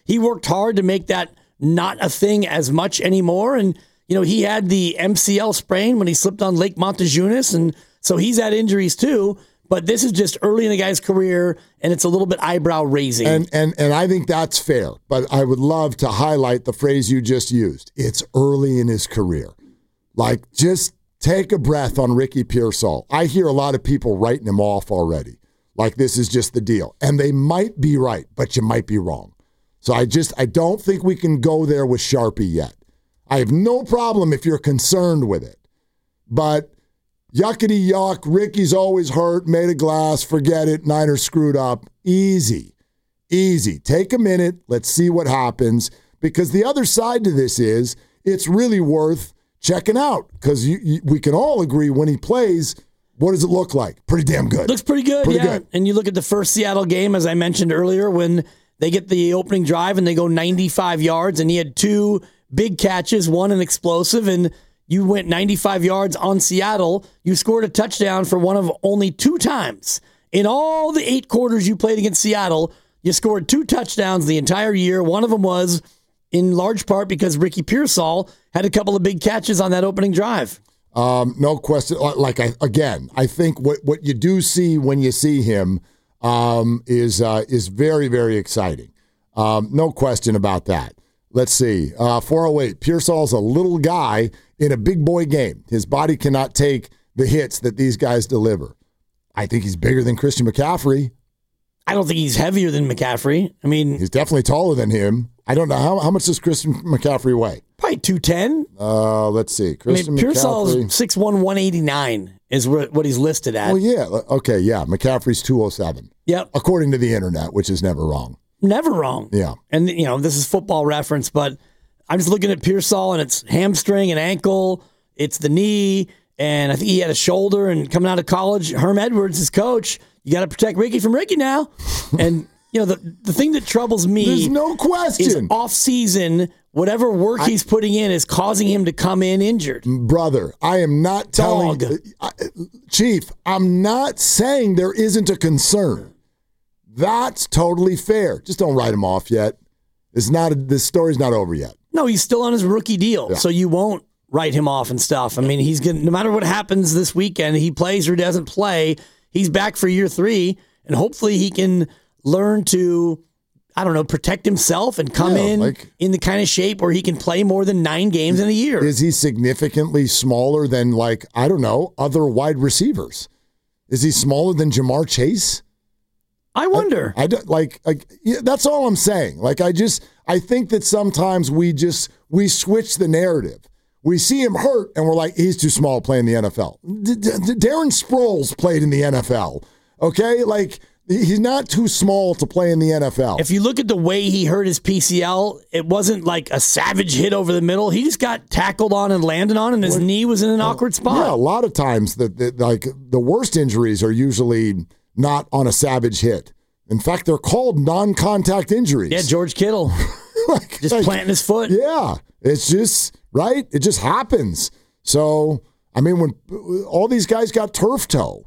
he worked hard to make that not a thing as much anymore. And, you know, he had the M C L sprain when he slipped on Lake Montejunas, and so he's had injuries too. But this is just early in the guy's career, and it's a little bit eyebrow raising. And and and I think that's fair. But I would love to highlight the phrase you just used. It's early in his career. Like, just take a breath on Ricky Pearsall. I hear a lot of people writing him off already. Like, this is just the deal. And they might be right, but you might be wrong. So I just, I don't think we can go there with Sharpie yet. I have no problem if you're concerned with it. But yuckity yuck, Ricky's always hurt, made of glass, forget it, Niners screwed up. Easy, easy. Take a minute, let's see what happens. Because the other side to this is, it's really worth checking out. Because you, you, we can all agree when he plays, what does it look like? Pretty damn good. Looks pretty good, pretty yeah. Good. And you look at the first Seattle game, as I mentioned earlier, when they get the opening drive and they go ninety-five yards, and he had two big catches, one an explosive, and you went ninety-five yards on Seattle. You scored a touchdown for one of only two times. In all the eight quarters you played against Seattle, you scored two touchdowns the entire year. One of them was in large part because Ricky Pearsall had a couple of big catches on that opening drive. Um, no question. Like, I, again, I think what, what you do see when you see him um, is uh, is very, very exciting. Um, no question about that. Let's see. Uh, four oh eight. Pearsall's a little guy in a big boy game. His body cannot take the hits that these guys deliver. I think he's bigger than Christian McCaffrey. I don't think he's heavier than McCaffrey. I mean, he's definitely taller than him. I don't know. How, how much does Christian McCaffrey weigh? Probably two ten. Uh, let's see. Christian I mean, Pearsall's McCaffrey. six one, one eighty-nine is what he's listed at. Well, yeah. Okay, yeah. McCaffrey's two oh seven. Yep. According to the internet, which is never wrong. Never wrong. Yeah. And, you know, this is football reference, but I'm just looking at Pearsall, and it's hamstring and ankle. It's the knee, and I think he had a shoulder. And coming out of college, Herm Edwards, his coach, you got to protect Ricky from Ricky now. And, you know, the, the thing that troubles me There's no question. is off-season, whatever work I, he's putting in is causing him to come in injured. Brother, I am not telling Dog. uh, Chief, I'm not saying there isn't a concern. That's totally fair. Just don't write him off yet. It's not. A, this story's not over yet. No, he's still on his rookie deal, Yeah. so you won't write him off and stuff. I mean, he's gonna, no matter what happens this weekend, he plays or doesn't play, he's back for year three, and hopefully he can learn to, I don't know, protect himself and come Yeah, in like- in the kind of shape where he can play more than nine games in a year. Is he significantly smaller than, like, I don't know, other wide receivers? Is he smaller than Jamar Chase? I wonder. I, I don't, like, like yeah, that's all I'm saying. Like, I just, I think that sometimes we just, we switch the narrative. We see him hurt, and we're like, he's too small to play in the N F L. D- D- Darren Sproles played in the N F L, okay? Like, he's not too small to play in the N F L. If you look at the way he hurt his P C L, it wasn't like a savage hit over the middle. He just got tackled on and landed on, and his Well, knee was in an awkward spot. Yeah, a lot of times, the, the, like, the worst injuries are usually not on a savage hit. In fact, they're called non-contact injuries. Yeah, George Kittle. like, just like, planting his foot. Yeah, it's just, right? It just happens. So, I mean, when all these guys got turf toe,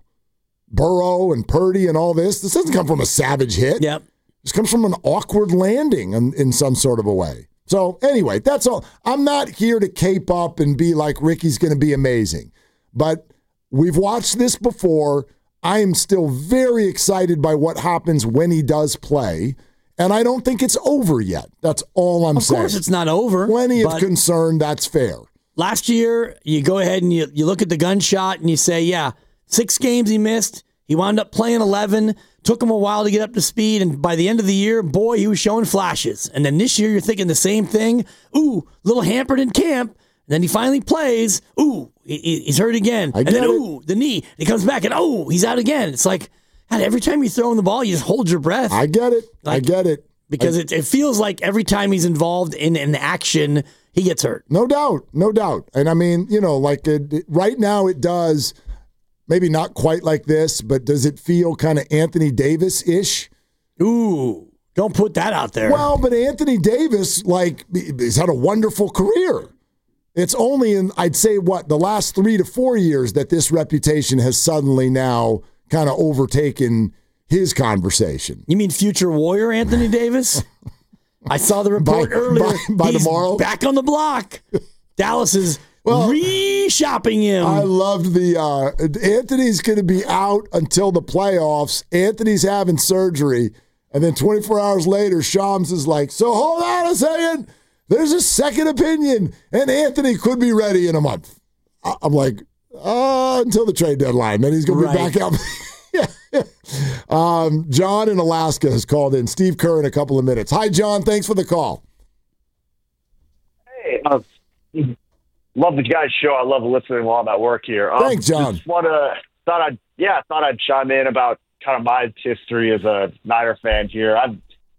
Burrow and Purdy and all this, this doesn't come from a savage hit. Yep. This comes from an awkward landing in, in some sort of a way. So, anyway, that's all. I'm not here to cape up and be like Ricky's going to be amazing. But we've watched this before. I am still very excited by what happens when he does play, and I don't think it's over yet. That's all I'm saying. Of course it's not over. Plenty of but concern, that's fair. Last year, you go ahead and you, you look at the gunshot and you say, yeah, six games he missed. He wound up playing eleven. Took him a while to get up to speed, and by the end of the year, boy, he was showing flashes. And then this year, you're thinking the same thing. Ooh, little hampered in camp. And then he finally plays. Ooh, he, he's hurt again. I and get then, it. ooh, the knee. He comes back, and oh, he's out again. It's like, God, every time you throw him the ball, you just hold your breath. I get it. Like, I get it. Because I, it, it feels like every time he's involved in an action, he gets hurt. No doubt. No doubt. And I mean, you know, like it, it- right now it does, maybe not quite like this, but does it feel kind of Anthony Davis-ish? Ooh, don't put that out there. Well, but Anthony Davis, like, he's had a wonderful career. It's only in, I'd say, what, the last three to four years that this reputation has suddenly now kind of overtaken his conversation. You mean future Warrior Anthony Davis? I saw the report by, earlier. By, by He's tomorrow? back on the block. Dallas is well, re-shopping him. I loved the uh, Anthony's going to be out until the playoffs. Anthony's having surgery. And then twenty-four hours later, Shams is like, so hold on a second. There's a second opinion. And Anthony could be ready in a month. I'm like, uh, until the trade deadline. Then he's going to be right. back out. um, John in Alaska has called in. Steve Kerr in a couple of minutes. Hi, John. Thanks for the call. Hey, uh, love the guys' show. I love listening while I'm at work here. Um, Thanks, John. Just wanna, thought I'd, yeah, thought I'd chime in about kind of my history as a Niner fan here. I'm,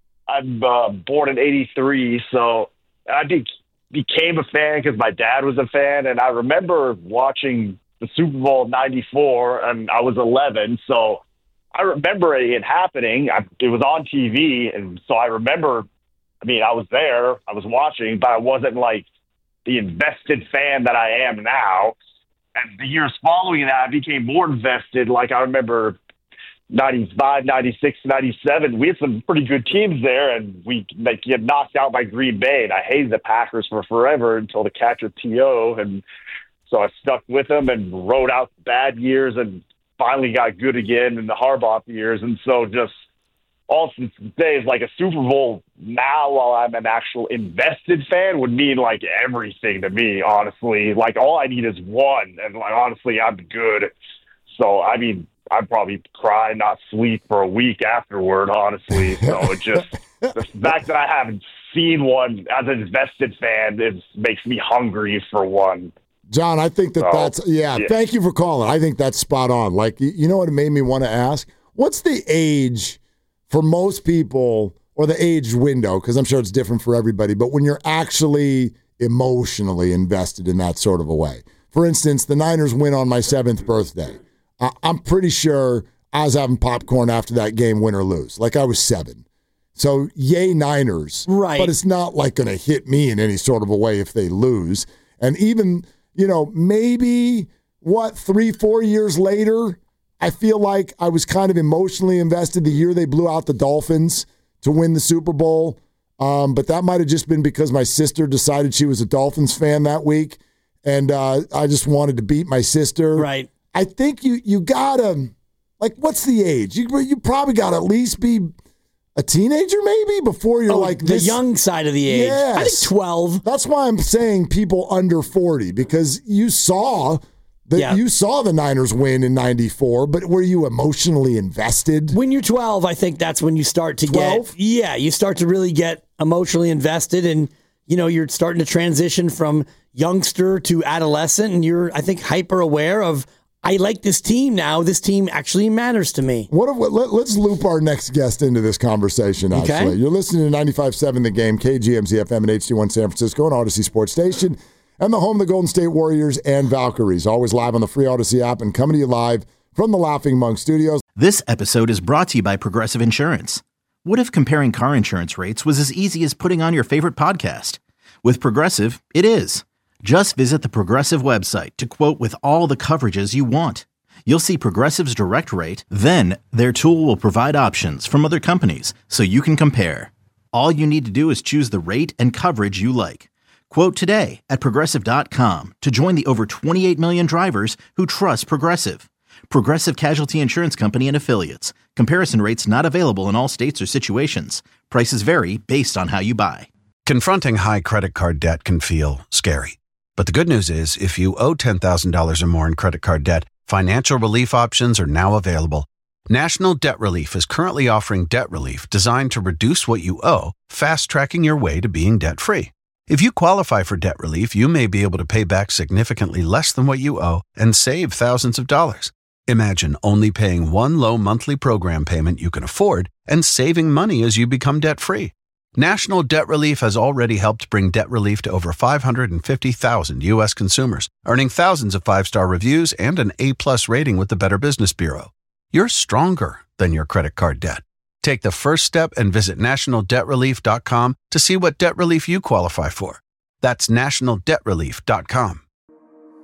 I'm uh, born in eighty-three, so I be, became a fan because my dad was a fan, and I remember watching the Super Bowl ninety-four, and I was eleven, so I remember it happening. I, it was on T V, and so I remember, I mean, I was there, I was watching, but I wasn't like the invested fan that I am now. And the years following that, I became more invested. Like I remember ninety-five, ninety-six, ninety-seven, we had some pretty good teams there, and we like get knocked out by Green Bay, and I hated the Packers for forever until the catch of T O, and so I stuck with them and rode out bad years and finally got good again in the Harbaugh years. And so just all since days, like a Super Bowl now while I'm an actual invested fan would mean like everything to me, honestly. Like all I need is one. And like, honestly, I'm good. So, I mean, I'd probably cry, not sleep for a week afterward, honestly. So it just, the fact that I haven't seen one as an invested fan is makes me hungry for one. John, I think that so, that's, yeah, yeah, thank you for calling. I think that's spot on. Like, you know what it made me want to ask? What's the age for most people, or the age window, because I'm sure it's different for everybody, but when you're actually emotionally invested in that sort of a way? For instance, the Niners win on my seventh birthday. I- I'm pretty sure I was having popcorn after that game, win or lose. Like I was seven. So, yay Niners. Right. But it's not like going to hit me in any sort of a way if they lose. And even... You know, maybe, what, three, four years later, I feel like I was kind of emotionally invested the year they blew out the Dolphins to win the Super Bowl. Um, but that might have just been because my sister decided she was a Dolphins fan that week, and uh, I just wanted to beat my sister. Right. I think you you got to, like, what's the age? You, you probably got to at least be a teenager maybe before you're oh, like the this. young side of the age. Yes. I think twelve. That's why I'm saying people under forty, because you saw that yeah. you saw the Niners win in ninety-four, but were you emotionally invested? When you're twelve, I think that's when you start to twelve? get yeah, you start to really get emotionally invested, and you know, you're starting to transition from youngster to adolescent, and you're I think hyper aware of I like this team now. This team actually matters to me. What if, let, let's loop our next guest into this conversation, actually. Okay. You're listening to ninety-five point seven The Game, K G M Z F M and H D one San Francisco and Odyssey Sports Station, and the home of the Golden State Warriors and Valkyries. Always live on the free Odyssey app and coming to you live from the Laughing Monk Studios. This episode is brought to you by Progressive Insurance. What if comparing car insurance rates was as easy as putting on your favorite podcast? With Progressive, it is. Just visit the Progressive website to quote with all the coverages you want. You'll see Progressive's direct rate, then their tool will provide options from other companies so you can compare. All you need to do is choose the rate and coverage you like. Quote today at Progressive dot com to join the over twenty-eight million drivers who trust Progressive. Progressive Casualty Insurance Company and Affiliates. Comparison rates not available in all states or situations. Prices vary based on how you buy. Confronting high credit card debt can feel scary. But the good news is, if you owe ten thousand dollars or more in credit card debt, financial relief options are now available. National Debt Relief is currently offering debt relief designed to reduce what you owe, fast-tracking your way to being debt-free. If you qualify for debt relief, you may be able to pay back significantly less than what you owe and save thousands of dollars. Imagine only paying one low monthly program payment you can afford and saving money as you become debt-free. National Debt Relief has already helped bring debt relief to over five hundred fifty thousand U S consumers, earning thousands of five-star reviews and an A plus rating with the Better Business Bureau. You're stronger than your credit card debt. Take the first step and visit national debt relief dot com to see what debt relief you qualify for. That's national debt relief dot com.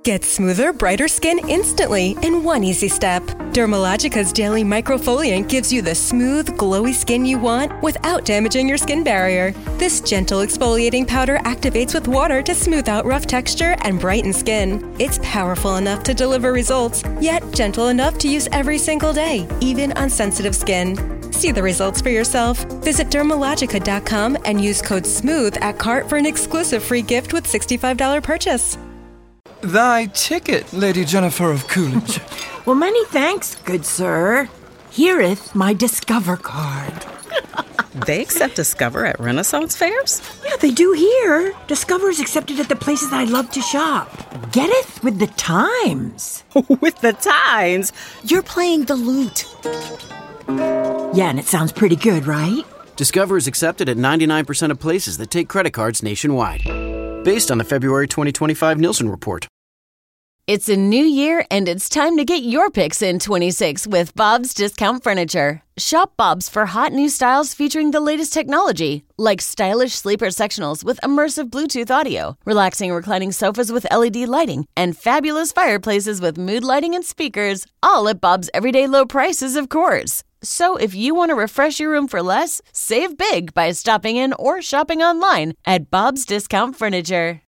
Get smoother, brighter skin instantly in one easy step. Dermalogica's daily microfoliant gives you the smooth, glowy skin you want without damaging your skin barrier. This gentle exfoliating powder activates with water to smooth out rough texture and brighten skin. It's powerful enough to deliver results, yet gentle enough to use every single day, even on sensitive skin. See the results for yourself. Visit Dermalogica dot com and use code SMOOTH at cart for an exclusive free gift with sixty-five dollars purchase. Thy ticket, Lady Jennifer of Coolidge. Well, many thanks, good sir. Hereeth my Discover card. They accept Discover at Renaissance fairs? Yeah, they do here. Discover is accepted at the places I love to shop. Getteth with the times. With the times? You're playing the lute. Yeah, and it sounds pretty good, right? Discover is accepted at ninety-nine percent of places that take credit cards nationwide. Based on the February twenty twenty-five Nielsen report. It's a new year, and it's time to get your picks in twenty-six with Bob's Discount Furniture. Shop Bob's for hot new styles featuring the latest technology, like stylish sleeper sectionals with immersive Bluetooth audio, relaxing reclining sofas with L E D lighting, and fabulous fireplaces with mood lighting and speakers, all at Bob's everyday low prices, of course. So if you want to refresh your room for less, save big by stopping in or shopping online at Bob's Discount Furniture.